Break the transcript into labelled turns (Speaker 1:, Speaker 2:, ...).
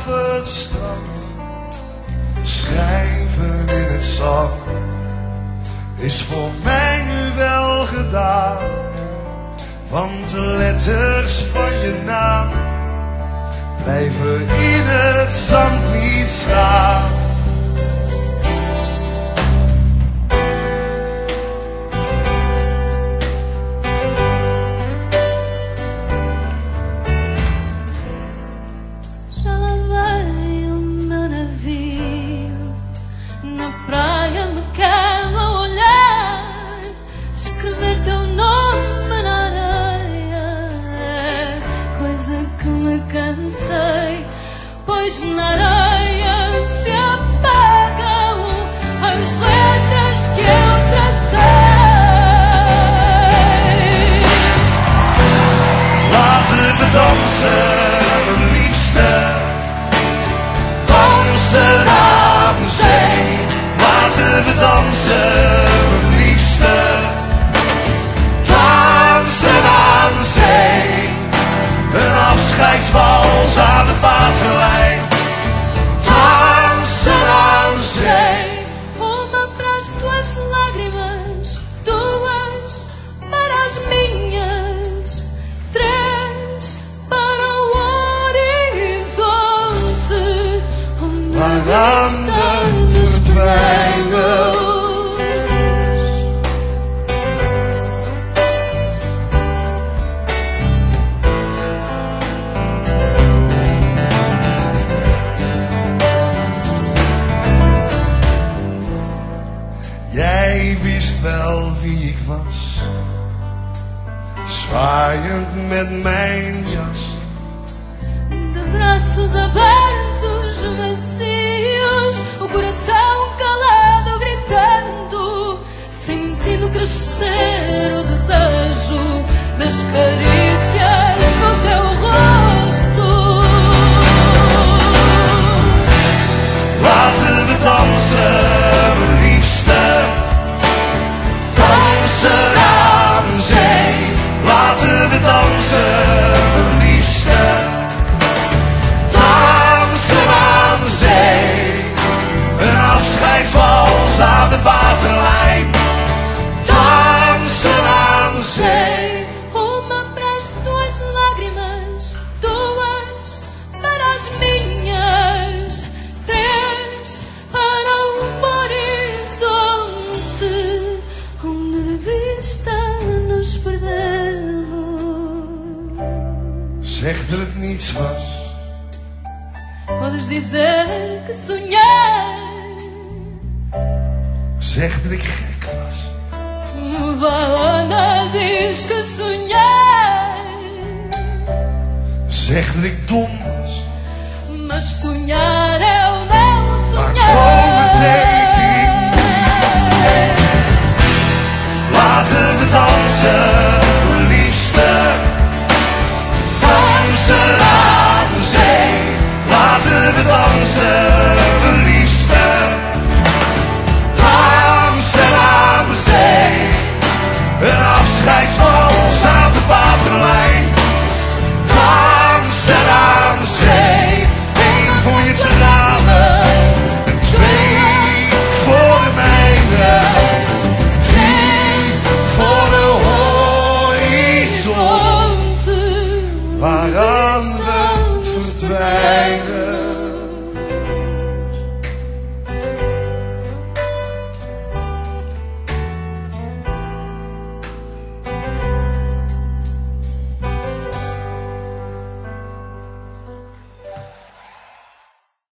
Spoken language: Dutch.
Speaker 1: het strand. Schrijven in het zand is voor mij nu wel gedaan. Want de letters van je naam blijven in het zand niet staan.
Speaker 2: Pois na areia se apagam as letras que eu tracei.
Speaker 1: Laten we dansen, mijn liefste, dansen aan de zee. Laten we dansen, mijn liefste, dansen aan de zee. Een afscheidswals aan de waterlijn. Dansen aan de zee.
Speaker 2: Uma para as tuas lágrimas, duas para as minhas, três para o horizonte onde estamos verdwijnen.
Speaker 1: Jij wist wel wie ik was, zwaaiend met mijn jas.
Speaker 2: De braços abertos, macios, o coração calado, gritando, sentindo crescer o desejo das carícias do teu rosto.
Speaker 1: Laten we dansen, mijn liefste, dansen aan de zee. Laten we dansen, mijn liefste, dansen aan de zee. Een afscheidswals aan de waterlijn. Dansen aan de zee.
Speaker 2: Uma para as tuas lágrimas, duas para as minhas, três para o horizonte onde de vista nos perdemos.
Speaker 1: Zeg dat het niets was.
Speaker 2: Podes dizer que sonhei.
Speaker 1: Zeg dat ik gek was.
Speaker 2: Ana diz que sonhei.
Speaker 1: Zeg dat ik dom was.
Speaker 2: Mas sonhar é